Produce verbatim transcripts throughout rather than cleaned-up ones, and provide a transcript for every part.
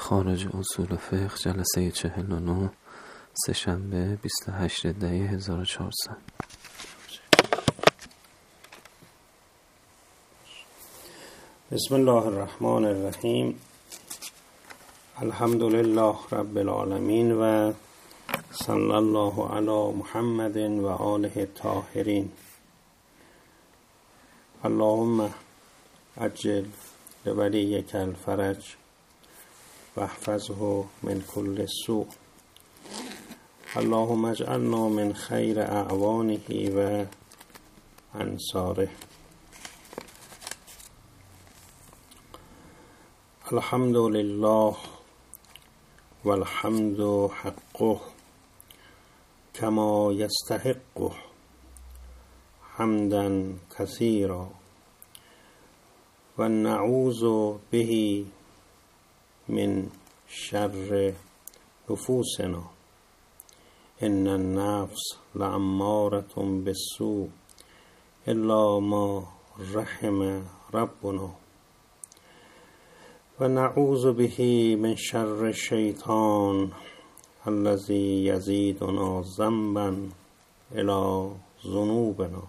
خارج اصول فقه جلسه چهل و نه سه‌شنبه بیست و هشتم دی هزار و چهارصد. بسم الله الرحمن الرحیم. الحمد لله رب العالمین و صلی الله علی محمد و آله الطاهرین. اللهم عجل لولیک الفرج واحفظه من كل سوء. اللهم اجعلنا من خیر اعوانه و انصاره. الحمد لله والحمد حقه كما يستحقه حمدا كثيرا و نعوذ به من شر نفوسنا ان النفس لأمارة بالسوء الا ما رحم ربنا و نعوذ به من شر الشیطان الذي يزيدنا ذنبا الى ذنوبنا.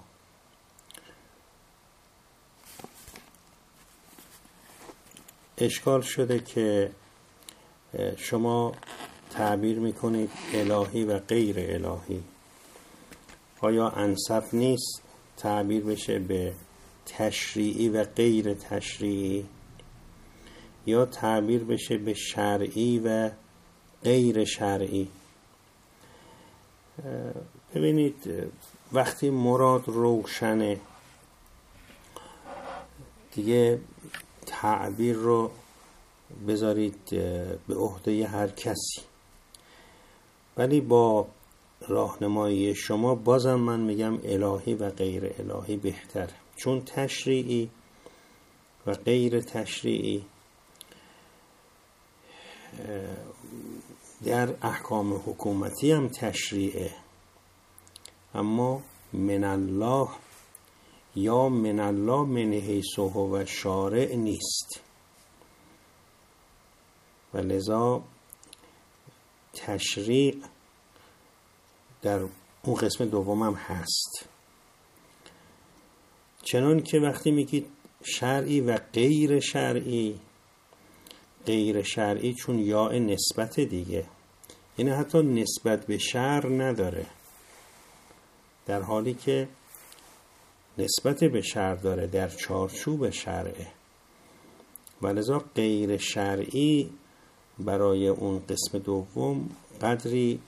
اشکال شده که شما تعبیر میکنید الهی و غیر الهی. آیا انصف نیست تعبیر بشه به تشریعی و غیر تشریعی، یا تعبیر بشه به شرعی و غیر شرعی؟ ببینید، وقتی مراد روشنه دیگه تعبیر رو بذارید به عهده هر کسی، ولی با راهنمایی شما بازم من میگم الهی و غیر الهی بهتره، چون تشریعی و غیر تشریعی در احکام حکومتی هم تشریعه، اما من الله یا من الله من حیث هو شارع نیست، و لذا تشریع در اون قسم دوم هم هست. چنان که وقتی میگید شرعی و غیر شرعی، غیر شرعی چون یا نسبت دیگه، یعنی حتی نسبت به شرع نداره، در حالی که نسبت به شرع داره، در چارچوب شرعه، ولذا غیر شرعی برای اون قسم دوم قدری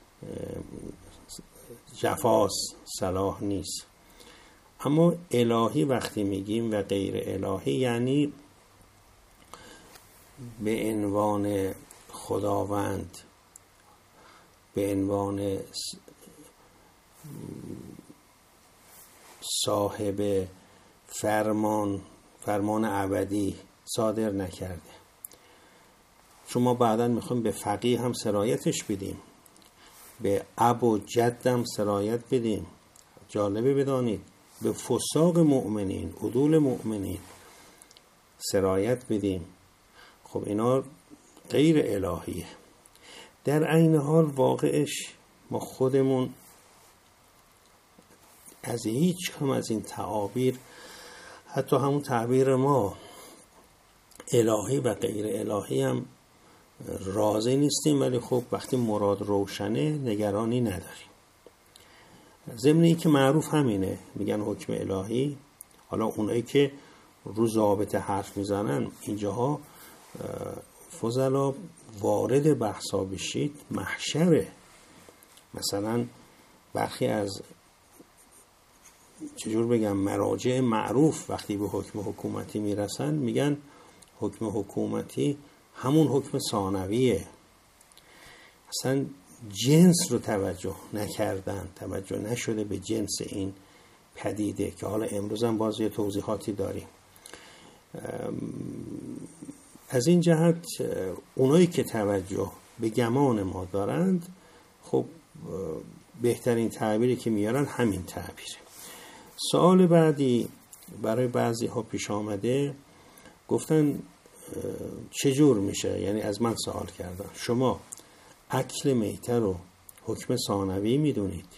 جفاس صلاح نیست. اما الهی وقتی میگیم و غیر الهی، یعنی به عنوان خداوند، به عنوان صاحب فرمان فرمان ابدی صادر نکرده. شما بعداً میخوایم به فقیه هم سرایتش بدیم، به اب و جد هم سرایت بدیم. جالبه بدانید به فساق مؤمنین، عدول مؤمنین سرایت بدیم. خب اینا غیر الهیه. در عین حال واقعش ما خودمون از هیچ کم از این تعابیر، حتی همون تعبیر ما الهی و غیر الهی هم راضی نیستیم، ولی خب وقتی مراد روشنه نگرانی نداریم. ضمنی که معروف همینه، میگن حکم الهی. حالا اونایی که رو ضابطه حرف میزنن اینجاها فضلا وارد بحثا بشید محشره. مثلا برخی از چجور بگم مراجع معروف وقتی به حکم حکومتی میرسن میگن حکم حکومتی همون حکم ثانویه، اصلا جنس رو توجه نکردن، توجه نشده به جنس این پدیده که حالا امروز هم باز یه توضیحاتی داریم. از این جهت اونایی که توجه به گمان ما دارند، خب بهترین تعبیری که میارن همین تعبیره. سوال بعدی برای بعضی ها پیش آمده، گفتن چجور میشه؟ یعنی از من سوال کردن شما اکل میته رو حکم ثانوی میدونید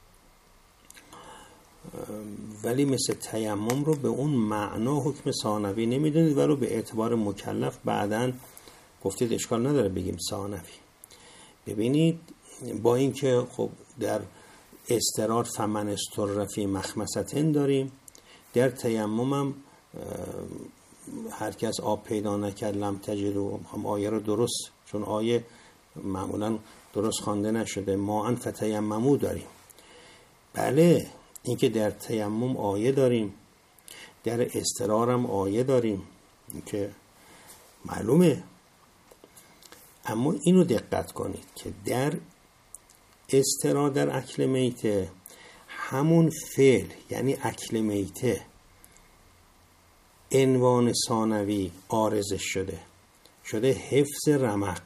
ولی مثل تیمم رو به اون معنا حکم ثانوی نمیدونید، ولی به اعتبار مکلف بعداً گفتید اشکال نداره بگیم ثانوی. ببینید با اینکه خب در استرار فمن استر فی مخمصتن داریم، در تیمم هم هر کس آب پیدا نکرد لم تجدوا، هم آیه رو درست، چون آیه معمولا درست خوانده نشده، ما ان فتیمموا داریم. بله اینکه در تیمم آیه داریم، در استرار هم آیه داریم که معلومه، اما اینو دقت کنید که در استرار در اکل میته همون فعل یعنی اکل میته عنوان ثانوی عارضش شده شده حفظ رمق.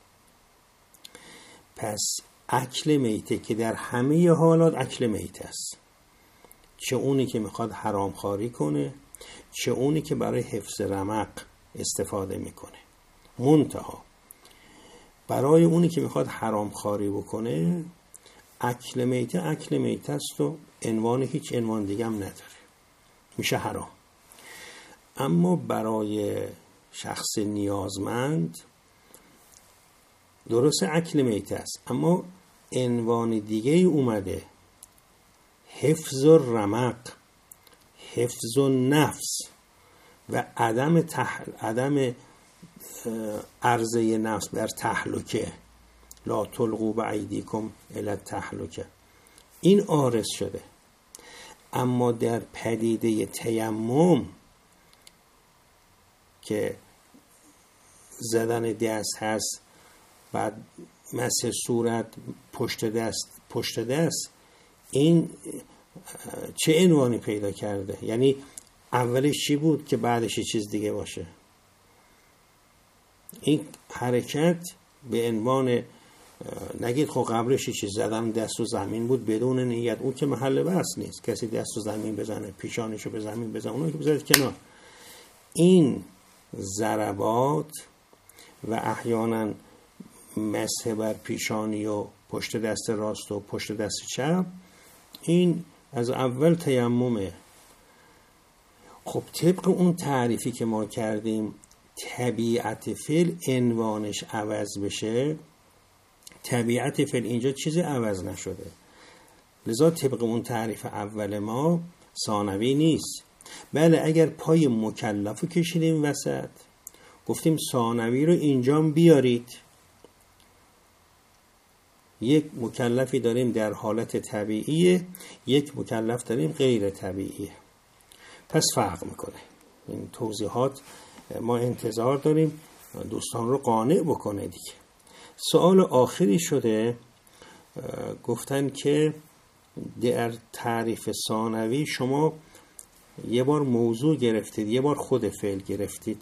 پس اکل میته که در همه حالات اکل میته است، چه اونی که میخواد حرام خواری کنه چه اونی که برای حفظ رمق استفاده میکنه، منتها برای اونی که میخواد حرام خواری بکنه اکل میته اکل میته است و عنوان هیچ عنوان دیگه هم نداره، میشه حرام. اما برای شخص نیازمند درست اکل میته است اما عنوان دیگه اومده، حفظ الرمق، حفظ النفس و عدم تح... عدم عرضه نفس بر تهلکه، لا تلقوا بایدیکم الی التهلکه، این عارض شده. اما در پدیده تیمم که زدن دست هست، بعد مسح صورت، پشت دست پشت دست، این چه عنوانی پیدا کرده؟ یعنی اولش چی بود که بعدش یه چیز دیگه باشه؟ این حرکت به عنوان نگید خب قبلش یه چیز زدن دست و زمین بود بدون نیت، اون که محل بحث نیست، کسی دست و زمین بزنه پیشانشو به زمین بزنه اونو که بذارید کنار. این ضربات و احیانا مسح بر پیشانی و پشت دست راست و پشت دست چپ، این از اول تیممه. خب طبق اون تعریفی که ما کردیم طبیعت فعل عنوانش عوض بشه، طبیعت فعل اینجا چیزی عوض نشده، لذا طبق اون تعریف اول ما ثانوی نیست. بله اگر پای مکلفو کشیدیم وسط گفتیم ثانوی رو اینجا بیارید، یک مکلفی داریم در حالت طبیعیه، یک مکلف داریم غیر طبیعیه، پس فرق میکنه. این توضیحات ما انتظار داریم دوستان رو قانع بکنه دیگه. سوال آخری شده، گفتن که در تعریف ثانوی شما یه بار موضوع گرفتید یه بار خود فعل گرفتید.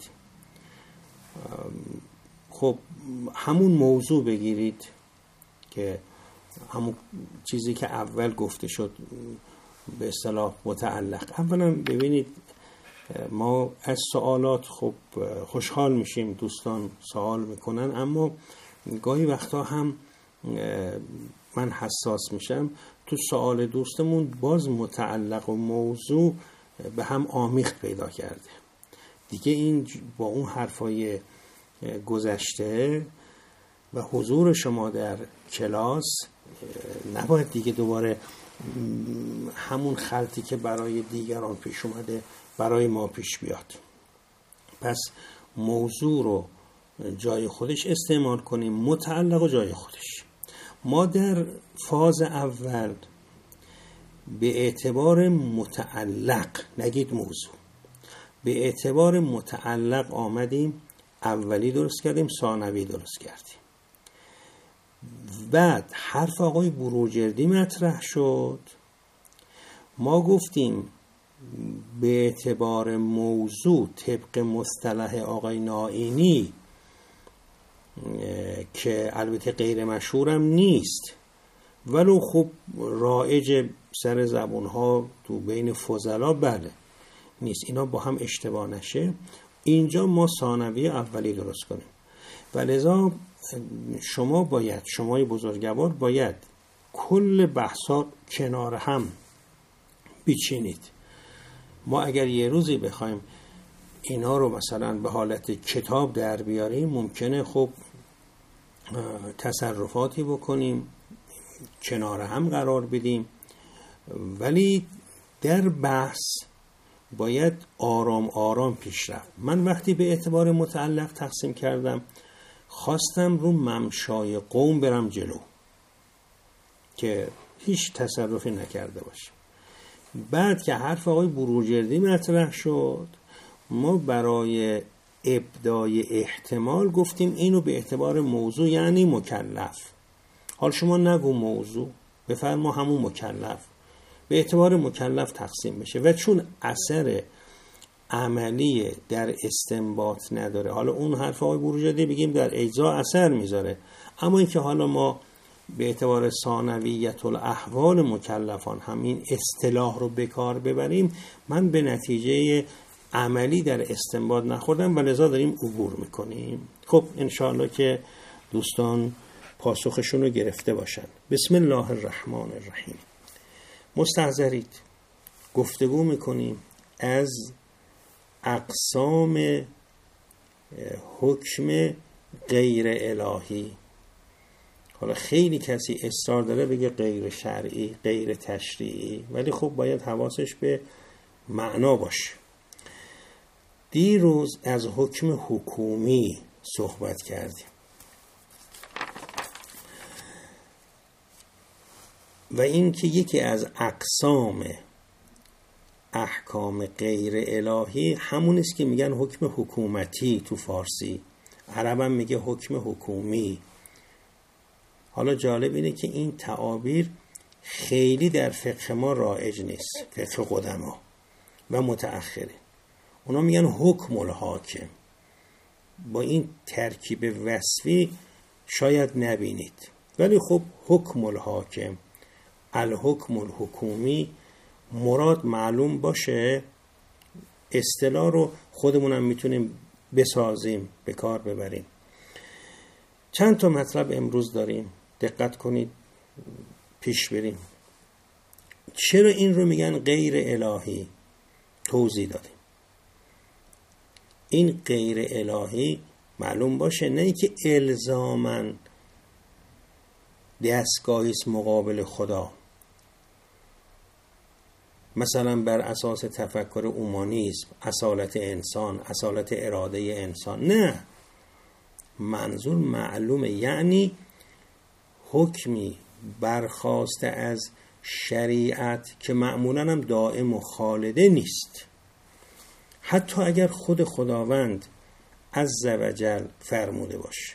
خب همون موضوع بگیرید که همون چیزی که اول گفته شد به اصطلاح متعلق. اولا ببینید ما از سوالات خب خوشحال میشیم، دوستان سوال میکنن، اما گاهی وقتا هم من حساس میشم تو سوال دوستمون باز متعلق و موضوع به هم آمیخت پیدا کرده دیگه. این با اون حرفای گذشته و حضور شما در کلاس نباید دیگه دوباره همون خلطی که برای دیگران پیش اومده برای ما پیش بیاد. پس موضوع رو جای خودش استعمال کنیم، متعلق و جای خودش. ما در فاز اول به اعتبار متعلق، نگید موضوع، به اعتبار متعلق آمدیم، اولی درست کردیم ثانوی درست کردیم. بعد حرف آقای بروجردی مطرح شد، ما گفتیم به اعتبار موضوع طبق مصطلح آقای نائینی که البته غیر مشهورم نیست ولو خب رایج سر زبونها تو بین فضلا بله نیست، اینا با هم اشتباه نشه، اینجا ما ثانوی اولی درست کنیم و لذا شما باید شمای بزرگوار باید کل بحثا کنار هم بیچینید. ما اگر یه روزی بخوایم اینا رو مثلا به حالت کتاب در بیاریم ممکنه خب تصرفاتی بکنیم، کنار هم قرار بدیم، ولی در بحث باید آرام آرام پیش رفت. من وقتی به اعتبار متعلق تقسیم کردم خواستم رو ممشای قوم برم جلو که هیچ تصرفی نکرده باشم. بعد که حرف آقای بروجردی مطرح شد ما برای ابدای احتمال گفتیم اینو به اعتبار موضوع یعنی مکلف. حال شما نگو موضوع، بفرما همون مکلف، به اعتبار مکلف تقسیم بشه و چون اثر عملی در استنباط نداره، حالا اون حرف آقای بروجردی بگیم در اجزا اثر میذاره، اما اینکه حالا ما به اعتبار ثانویت الاحوال مکلفان همین اصطلاح رو به کار ببریم، من به نتیجه عملی در استنباط نخوردم و لذا داریم عبور میکنیم. خب انشاءالله که دوستان پاسخشون رو گرفته باشن. بسم الله الرحمن الرحیم. مستحضرید گفتگو میکنیم از اقسام حکم غیر الهی. حالا خیلی کسی اصرار داره بگه غیر شرعی، غیر تشریعی، ولی خب باید حواسش به معنا باشه. دیروز از حکم حکومی صحبت کردیم و این که یکی از اقسام احکام غیر الهی همون است که میگن حکم حکومتی تو فارسی، عربم میگه حکم حکومی. حالا جالب اینه که این تعابیر خیلی در فقه ما رایج نیست، فقه قدما و متأخره. اونا میگن حکم الحاکم. با این ترکیب وصفی شاید نبینید، ولی خب حکم الحاکم، الحکم الحکومی مراد معلوم باشه. اصطلاح رو خودمونم میتونیم بسازیم، به کار ببریم. چند تا مطلب امروز داریم، دقت کنید پیش بریم. چرا این رو میگن غیر الهی؟ توضیح دادیم. این غیر الهی معلوم باشه نه اینکه الزاماً دستگاهی است مقابل خدا، مثلا بر اساس تفکر اومانیسم، اصالت انسان، اصالت اراده انسان. نه، منظور معلومه، یعنی حکمی برخاسته از شریعت که معمولاً هم دائم و خالده نیست. حتی اگر خود خداوند عز و جل فرموده باشه،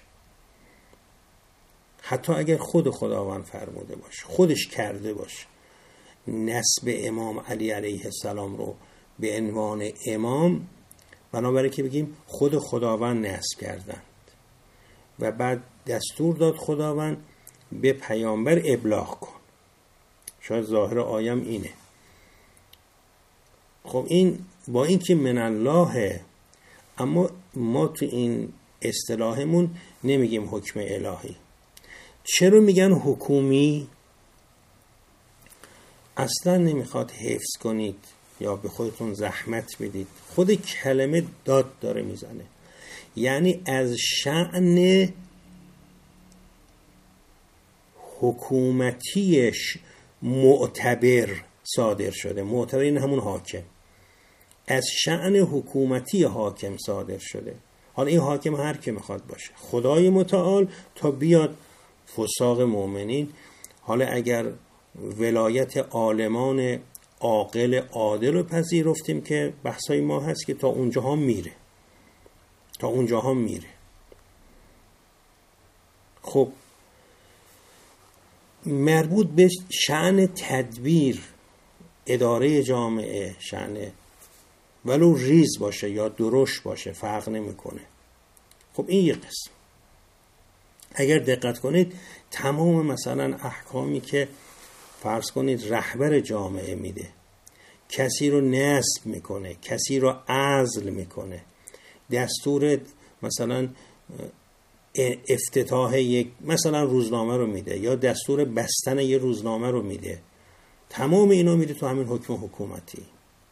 حتی اگر خود خداوند فرموده باشه، خودش کرده باشه، نسب امام علی علیه السلام رو به عنوان امام، بنابراین که بگیم خود خداوند نسب کردند و بعد دستور داد خداوند به پیامبر ابلاغ کن. شاید ظاهر آیم اینه. خب این با این که من الله، اما ما تو این اصطلاحمون نمیگیم حکم الهی. چرا میگن حکومی؟ اصلا نمیخواد حفظ کنید یا به خودتون زحمت بدید. خود کلمه داد داره میزنه، یعنی از شأن حکومتیش معتبر صادر شده. معتبر این همون حاکم، از شأن حکومتی حاکم صادر شده. حالا این حاکم هر که میخواد باشه، خدای متعال تا بیاد فساق مؤمنین. حالا اگر ولایت عالمان عاقل عادل رو پذیرفتیم که بحثای ما هست که تا اونجاها میره، تا اونجاها میره. خب مربوط به شأن تدبیر اداره جامعه، شأن ولو ریز باشه یا درشت باشه فرق نمیکنه. خب این یک قسم. اگر دقت کنید تمام مثلا احکامی که فرض کنید رهبر جامعه میده، کسی رو نصب میکنه، کسی رو عزل میکنه، دستور مثلا افتتاح یک مثلا روزنامه رو میده یا دستور بستن یک روزنامه رو میده. تمام اینا میده تو همین حکم حکومتی.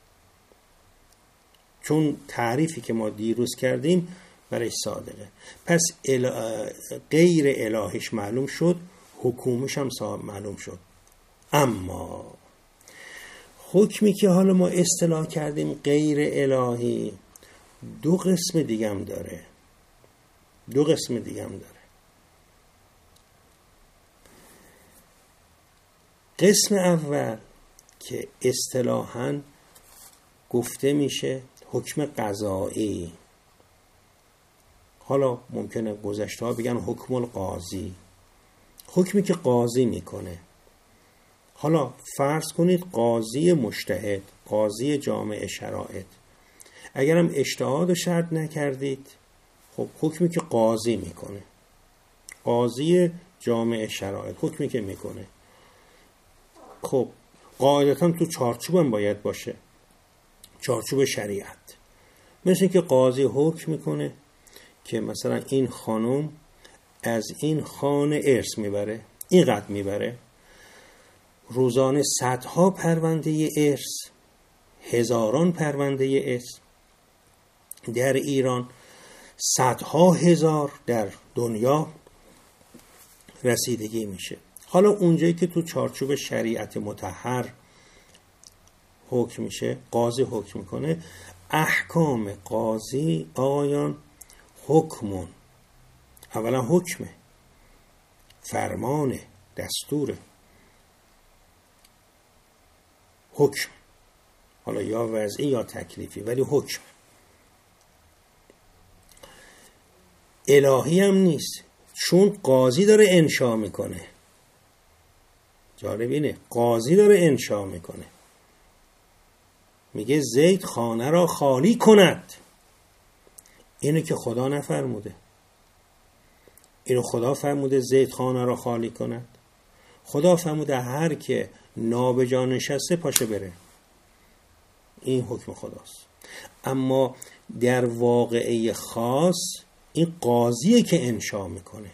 چون تعریفی که ما دیروز کردیم برای صادقه. پس ال... غیر الهیش معلوم شد، حکومش هم معلوم شد. اما حکمی که حالا ما اصطلاح کردیم غیر الهی دو قسم دیگه هم داره. دو قسم دیگه هم داره. قسم اول که اصطلاحاً گفته میشه حکم قضایی. حالا ممکنه گذشته ها بگن حکم القاضی، حکمی که قاضی میکنه. حالا فرض کنید قاضی مجتهد، قاضی جامع شرایط، اگرم اجتهاد و شرط نکردید، خب حکمی که قاضی میکنه، قاضی جامع شرایط حکمی که میکنه، خب قاعدتا تو چارچوب هم باید باشه، چارچوب شریعت. مثل که قاضی حکم میکنه که مثلا این خانم از این خانه ارث میبره، اینقدر میبره. روزانه صدها پرونده ارث، هزاران پرونده ارث در ایران، صدها هزار در دنیا رسیدگی میشه. حالا اونجایی که تو چارچوب شریعت مطهر حکم میشه، قاضی حکم میکنه. احکام قاضی آقایان حکمون، اولا حکمه، فرمانه، دستوره، حکم، حالا یا وضعی یا تکلیفی، ولی حکم. الهی هم نیست، چون قاضی داره انشا میکنه. جالب اینه، قاضی داره انشا میکنه، میگه زید خانه را خالی کند. اینو که خدا نفرموده، اینو خدا فرموده زید خانه را خالی کند؟ خدا فرموده هر که نابجا نشسته پاشه بره. این حکم خداست. اما در واقعه خاص این قاضیه که انشا میکنه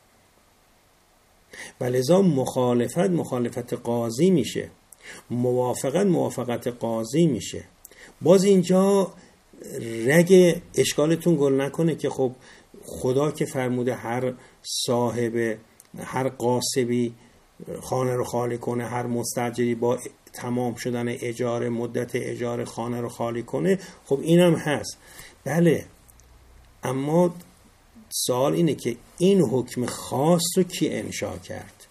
و لذا مخالفت مخالفت قاضی میشه، موافقت موافقت قاضی میشه. باز اینجا رگ اشکالتون گل نکنه که خب خدا که فرموده هر صاحب، هر قاصبی خانه رو خالی کنه، هر مستاجری با تمام شدن اجاره، مدت اجاره خانه رو خالی کنه، خب اینم هست. بله، اما سوال اینه که این حکم خاص رو کی انشا کرد؟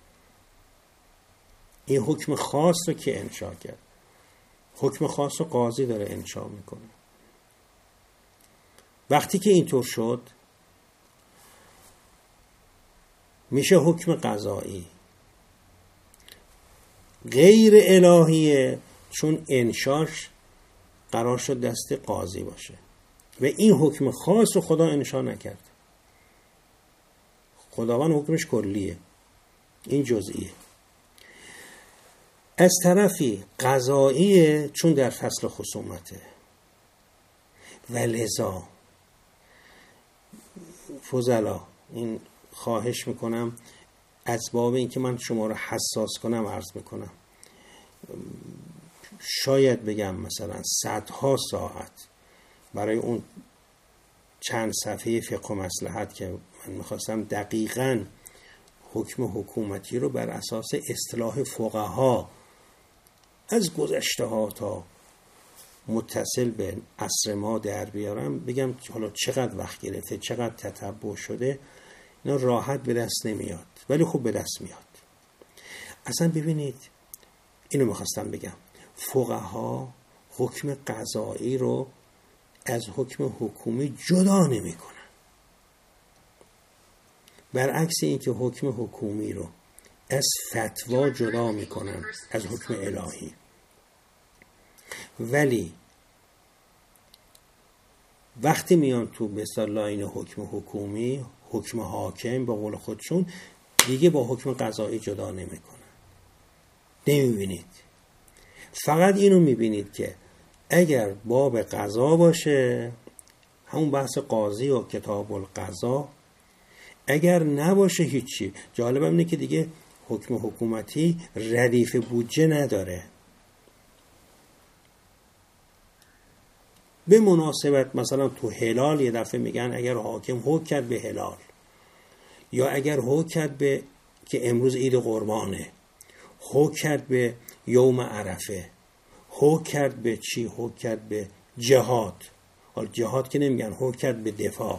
این حکم خاص رو کی انشا کرد؟ حکم خاص رو قاضی داره انشا میکنه. وقتی که اینطور شد میشه حکم قضایی. غیر الهیه چون انشاش قرار شد دست قاضی باشه و این حکم خاص رو خدا انشا نکرد. خداوند حکمش کلیه، این جزئیه. از طرفی قضاییه چون در فصل خصومته و لذا فضلا این خواهش میکنم از باب این که من شما رو حساس کنم عرض میکنم. شاید بگم مثلا صدها ساعت برای اون چند صفحه فقه و مصلحت که من میخواستم دقیقاً حکم حکومتی رو بر اساس اصطلاح فقها از گذشته ها تا متصل به عصر ما در بیارم، بگم حالا چقدر وقت گرفته، چقدر تتبع شده، اینا راحت به دست نمیاد، ولی خوب به دست میاد. اصلا ببینید، اینو میخواستم بگم، فقها حکم قضایی رو از حکم حکومی جدا نمی کنن. برعکس این که حکم حکومی رو از فتوا جدا می کنن از حکم الهی، ولی وقتی میان تو به اصطلاح این حکم حکومی، حکم حاکم به قول خودشون، دیگه با حکم قضایی جدا نمی کنن. نمی بینید. فقط اینو می بینید که اگر باب قضا باشه همون بحث قاضی و کتاب القضا اگر نباشه هیچی. جالبم اینه که دیگه حکم حکومتی ردیف بودجه نداره. به مناسبت مثلا تو هلال یه دفعه میگن اگر حاکم حکم کرد به هلال، یا اگر حکم کرد به که امروز عید قربانه، حکم کرد به یوم عرفه، حکم کرد به چی؟ حکم کرد به جهاد. حالا جهاد که نمیگن، حکم کرد به دفاع.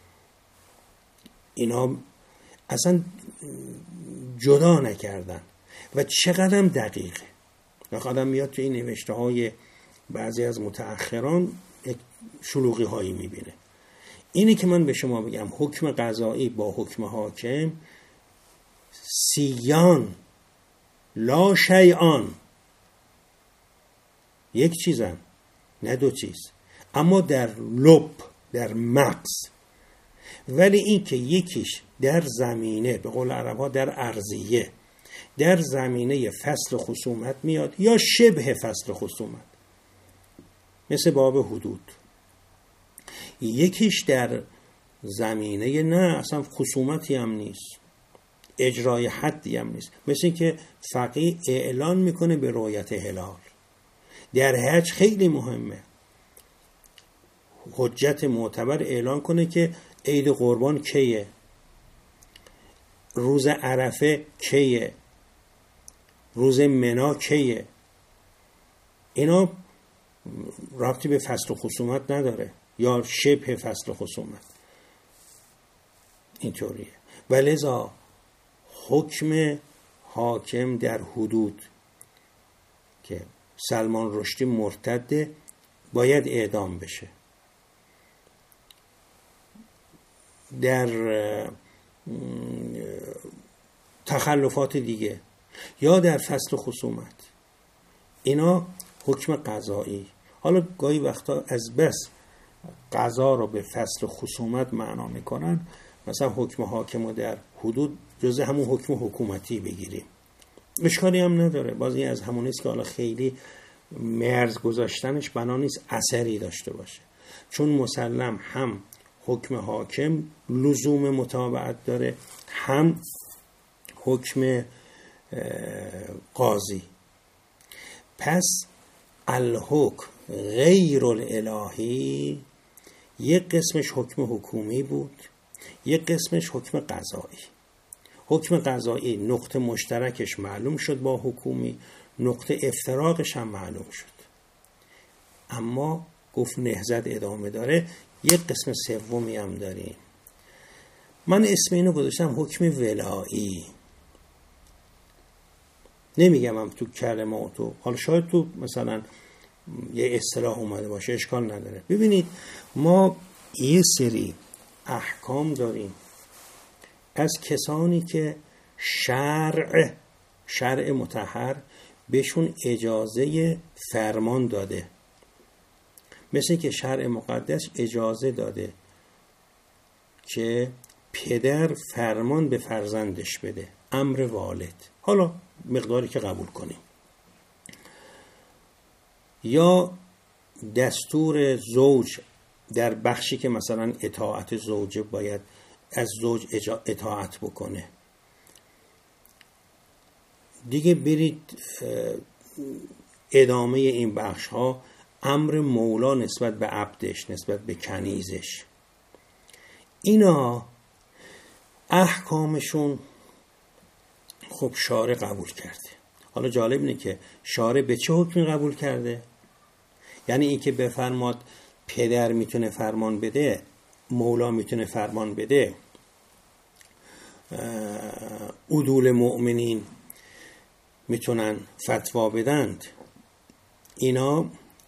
اینا اصلا جدا نکردن و چقدرم دقیقه. وقتی آدم میاد تو این نوشته های بعضی از متأخران شلوغی هایی میبینه. اینی که من به شما بگم حکم قضایی با حکم حاکم سیان لا شیئان، یک چیزن نه دو چیز، اما در لب، در مغز. ولی این که یکیش در زمینه، به قول عربا در ارضیه، در زمینه فصل خصومت میاد یا شبه فصل خصومت، مثل باب حدود. یکیش در زمینه نه اصلا خصومتی هم نیست، اجرای حدی هم نیست، مثل این که فقیه اعلان میکنه به رؤیت هلال. در حج خیلی مهمه، حجت معتبر اعلان کنه که عید قربان کیه، روز عرفه کیه، روز منا کیه. اینا ربطی به فصل خصومت نداره یا شبه فصل خصومت، اینطوریه. و لذا حکم حاکم در حدود که سلمان رشدی مرتد باید اعدام بشه، در تخلفات دیگه یا در فصل خصومت، اینا حکم قضایی. حالا گاهی وقتا از بس قضا رو به فصل خصومت معنا میکنن، مثلا حکم حاکم رو در حدود جزء همون حکم حکومتی بگیریم، اشکالی هم نداره. باز این از همون نیست که حالا خیلی مرز گذاشتنش بنا نیست اثری داشته باشه، چون مسلم هم حکم حاکم لزوم متابعت داره، هم حکم قاضی. پس الحکم غیر الالهی یک قسمش حکم حکومی بود، یک قسمش حکم قضایی. حکم قضایی نقطه مشترکش معلوم شد با حکومی، نقطه افتراقش هم معلوم شد. اما گفت نهضت ادامه داره، یک قسم سومی هم داریم. من اسم اینو گذاشتم حکم ولایی. نمیگم هم تو کلماتو، حالا شاید تو مثلا یه اصطلاح اومده باشه، اشکال نداره. ببینید ما یه سری احکام داریم از کسانی که شرع شرع مطهر بهشون اجازه فرمان داده، مثل که شرع مقدس اجازه داده که پدر فرمان به فرزندش بده، امر والد، حالا مقداری که قبول کنیم، یا دستور زوج در بخشی که مثلا اطاعت زوجه باید از زوج اطاعت بکنه. دیگه برید ادامه این بخش ها، امر مولا نسبت به عبدش، نسبت به کنیزش، اینا احکامشون خب شارع قبول کرده. حالا جالب اینه که شارع به چه حکمی قبول کرده؟ یعنی این که بفرماد پدر میتونه فرمان بده، مولا میتونه فرمان بده، عدول مؤمنین میتونن فتوا بدند، اینا.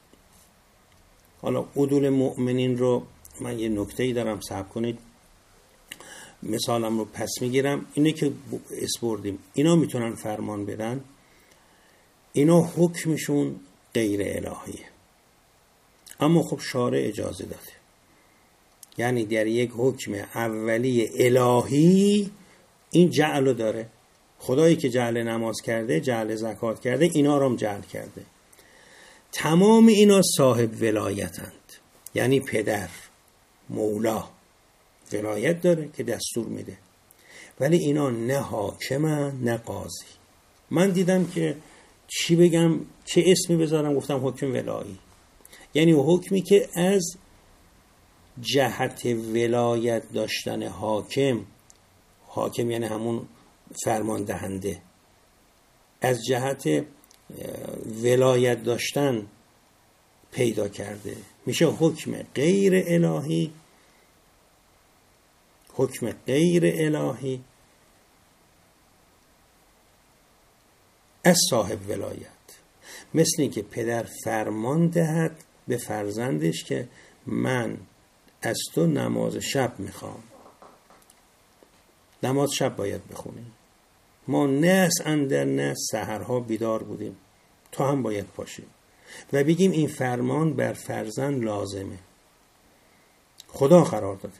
حالا عدول مؤمنین رو من یه نکته‌ای دارم، صبر کنید مثالم رو پس میگیرم. اینه که اسپردیم اینا میتونن فرمان بدن، اینا حکمشون غیر الهیه، اما خب شارع اجازه داده. یعنی در یک حکم اولی الهی این جعل داره. خدایی که جعل نماز کرده، جعل زکات کرده، اینا رو هم جعل کرده. تمام اینا صاحب ولایتند، یعنی پدر مولا ولایت داره که دستور میده، ولی اینا نه حاکمن نه قاضی. من دیدم که چی بگم، چه اسمی بذارم، گفتم حکم ولایی، یعنی حکمی که از جهت ولایت داشتن حاکم، حاکم یعنی همون فرمان دهنده، از جهت ولایت داشتن پیدا کرده، میشه حکم غیر الهی. حکم غیر الهی از صاحب ولایت، مثل این که پدر فرمان دهد به فرزندش که من از تو نماز شب میخوام، نماز شب باید بخونی، ما نه از اندر نه سحرها بیدار بودیم، تو هم باید پاشی، و بگیم این فرمان بر فرزند لازمه، خدا قرار داده.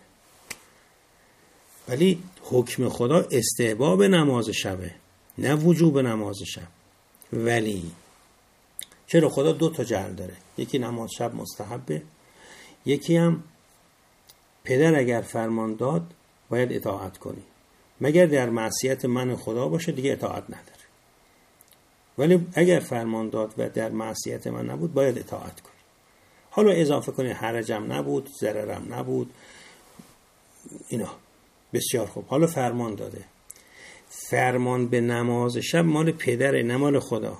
ولی حکم خدا استحباب نماز شبه، نه وجوب نماز شب. ولی چرا خدا دو تا جهل داره، یکی نماز شب مستحبه، یکی هم پدر اگر فرمان داد باید اطاعت کنی، مگر در معصیت من خدا باشه دیگه اطاعت نداره، ولی اگر فرمان داد و در معصیت من نبود باید اطاعت کنی. حالا اضافه کنی حرجم نبود، ضررم نبود، اینا بسیار خوب. حالا فرمان داده، فرمان به نماز شب مال پدره نه مال خدا،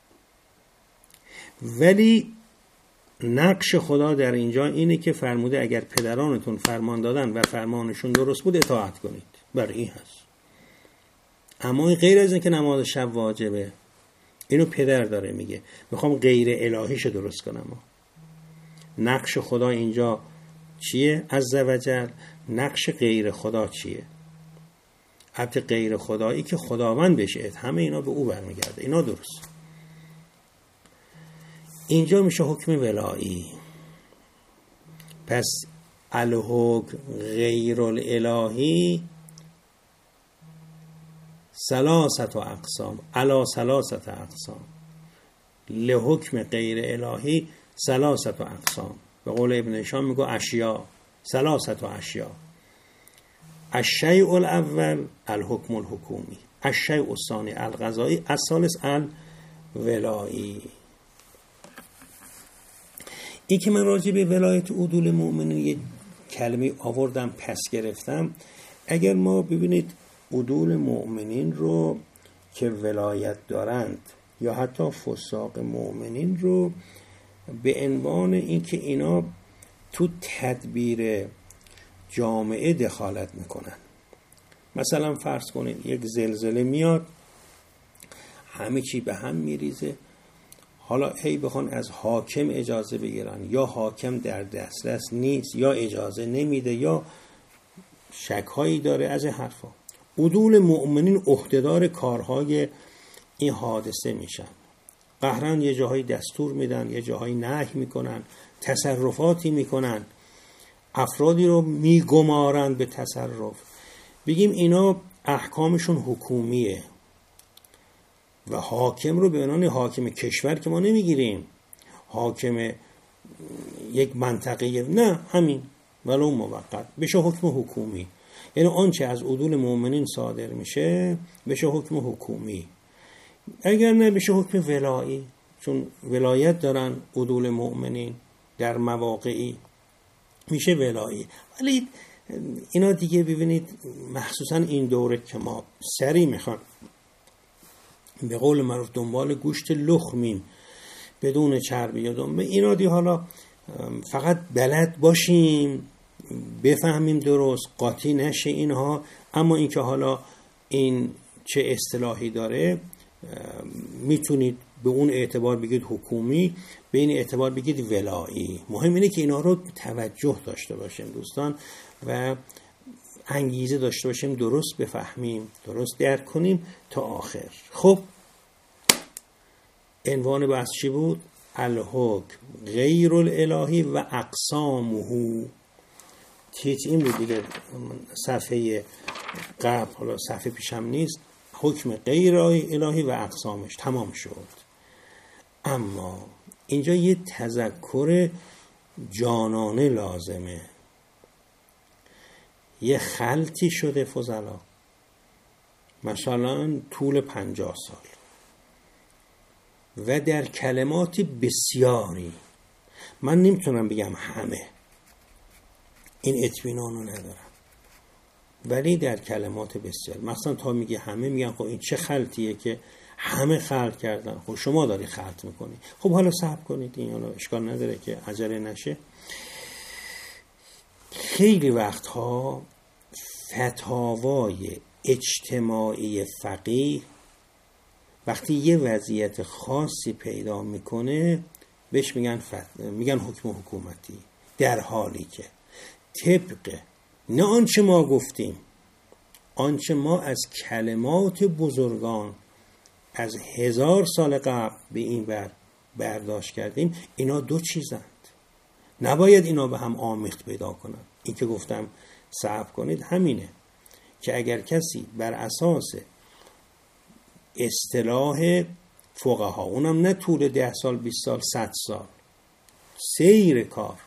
ولی نقش خدا در اینجا اینه که فرموده اگر پدرانتون فرمان دادن و فرمانشون درست بود اطاعت کنید، برای این هست. اما این غیر از این که نماز شب واجبه، اینو پدر داره میگه میخوام غیر الهیشو درست کنم. نقش خدا اینجا چیه؟ عزوجل نقش غیر خدا چیه؟ البته غیر خدایی که خداوند بشه، همه اینا به او برمیگرده، اینا درست. اینجا میشه حکم ولایی. پس الحکم غیر الالهی ثلاثه اقسام، علا ثلاثه اقسام، لحکم غیر الهی ثلاثه اقسام. به قول ابن هشام میگه اشیاء، ثلاثه اشیاء. الشیء الاول الحکم الحکومی، الشیء الثانی القضایی، الثالث الولایی. این که من راجع به ولایت عدول مؤمنین یه کلمه آوردم پس گرفتم، اگر ما ببینید عدول مؤمنین رو که ولایت دارند یا حتی فساق مؤمنین رو به عنوان اینکه اینا تو تدبیر جامعه دخالت میکنن، مثلا فرض کنید یک زلزله میاد همه چی به هم میریزه، حالا هی بخوان از حاکم اجازه بگیرن، یا حاکم در دسترس نیست یا اجازه نمیده یا شکهایی داره از این حرفا. عدول مؤمنین عهدهدار کارهای این حادثه میشن، قهرن یه جاهای دستور میدن، یه جاهای نهی میکنن، تصرفاتی میکنن، افرادی رو میگمارن به تصرف. بگیم اینا احکامشون حکومیه و حاکم رو به عنوان حاکم کشور که ما نمیگیریم، حاکم یک منطقه، نه همین ولو موقت، بشه حکم حکومی. یعنی آنچه از عدول مؤمنین صادر میشه بشه حکم حکومی، اگر نه بشه حکم ولایی، چون ولایت دارن عدول مؤمنین در مواقعی، میشه ولایی. ولی اینا دیگه ببینید مخصوصا این دوره که ما سری میخوان به قول معروف دنبال گوشت لخمیم بدون چربی یا دنبه، اینا دی حالا فقط بلد باشیم بفهمیم درست قاطی نشه اینها. اما اینکه حالا این چه اصطلاحی داره، میتونید به اون اعتبار بگید حکومی، به این اعتبار بگید ولایی. مهم اینه که اینا رو توجه داشته باشیم دوستان و انگیزه داشته باشیم درست بفهمیم، درست درک کنیم تا آخر. خب عنوان بحث چی بود؟ الحکم غیر الالهی و اقسامه. تیتر این بود دیگه، صفحه قبل، حالا صفحه پیشم نیست، حکم غیر الهی و اقسامش تمام شد. اما اینجا یه تذکر جانانه لازمه. یه خلطی شده فضلا، مثلا طول پنجاه سال و در کلمات بسیاری، من نمیتونم بگم همه، این اطمینانو ندارم، ولی در کلمات بسیار، مثلا تا میگه همه میگن خب این چه خلطیه که همه خلط کردن، خب شما داری خلط میکنی، خب حالا صبر کنید، این حالا اشکال نداره که عجله نشه. خیلی وقتها فتاوای اجتماعی فقیه وقتی یه وضعیت خاصی پیدا میکنه بهش میگن فت... میگن حکم حکومتی، در حالی که طبق نه آنچه ما گفتیم، آنچه ما از کلمات بزرگان از هزار سال قبل به این بر برداشت کردیم، اینا دو چیزند، نباید اینا به هم آمیخت پیدا کنن. این که گفتم صبر کنید همینه که اگر کسی بر اساس اصطلاح فقها، اونم نه طول ده سال بیست سال صد سال سیر کار،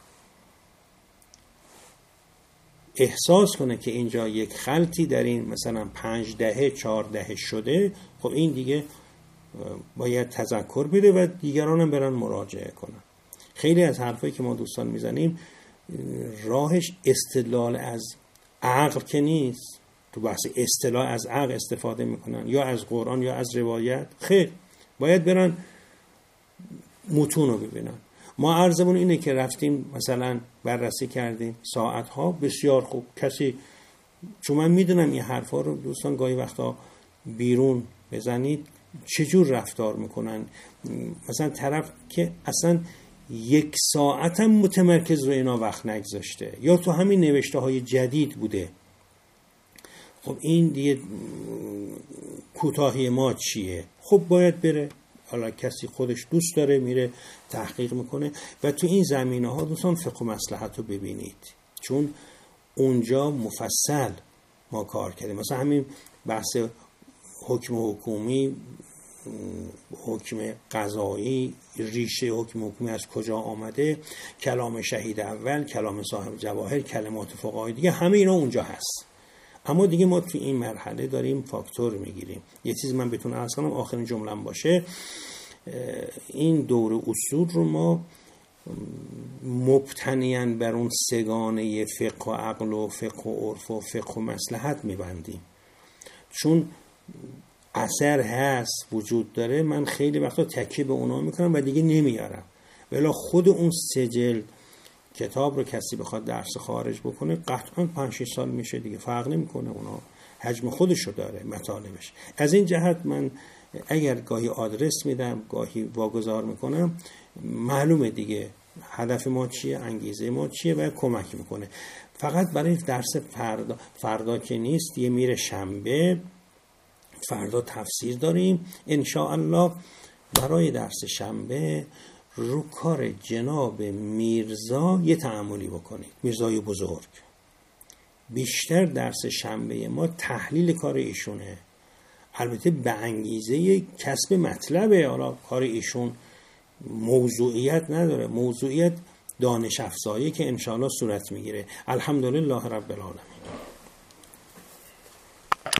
احساس کنه که اینجا یک خلطی در این مثلا پنج دهه چهار دهه شده، خب این دیگه باید تذکر بده و دیگران هم برن مراجعه کنن. خیلی از حرفایی که ما دوستان میزنیم راهش استدلال از عقل که نیست، تو بحث اصطلاح از عقل استفاده میکنن یا از قرآن یا از روایت، خیر باید برن متون رو ببینن. ما عرضمون اینه که رفتیم مثلا بررسی کردیم ساعتها، بسیار خوب، کسی، چون من میدونم این حرفا رو دوستان گاهی وقتا بیرون بزنید چجور رفتار میکنن، مثلا طرف که اصلا یک ساعت هم متمرکز رو اینا وقت نگذاشته یا تو همین نوشته های جدید بوده، خب این دیگه کوتاهی ما چیه؟ خب باید بره، حالا کسی خودش دوست داره میره تحقیق میکنه و تو این زمینه ها دوستان فقه و مصلحت رو ببینید، چون اونجا مفصل ما کار کردیم. مثلا همین بحث حکم حکومی، حکم قضایی، ریشه حکم حکومی از کجا آمده، کلام شهید اول، کلام صاحب جواهر، کلمات فقهای دیگه، همه اینا اونجا هست. اما دیگه ما تو این مرحله داریم فاکتور میگیریم. یه چیز من بهتون عرض کنم آخرین جمله‌ام باشه، این دور اصول رو ما مبتنیاً بر اون سگانه فقه و عقل و فقه و عرف و فقه و مصلحت میبندیم، چون اثر هست وجود داره، من خیلی وقتا تکیه به اونا میکنم و دیگه نمیارم، ولی خود اون سجل کتاب رو کسی بخواد درس خارج بکنه قطعا پنج شش سال میشه دیگه، فرق نمیکنه، اونا حجم خودش رو داره مطالبش. از این جهت من اگر گاهی آدرس میدم گاهی واگذار میکنم، معلومه دیگه هدف ما چیه، انگیزه ما چیه و کمک میکنه. فقط برای درس فردا فردا که نیست، یه میره شنبه، فردا تفسیر داریم ان شاء الله. برای درس شنبه رو کار جناب میرزا یه تأملی بکنید، میرزای بزرگ. بیشتر درس شنبه ما تحلیل کار ایشونه، البته به انگیزه کسب مطلبه، حالا کار ایشون موضوعیت نداره، موضوعیت دانش افزایی که انشاءالله صورت میگیره. الحمدلله رب العالمین.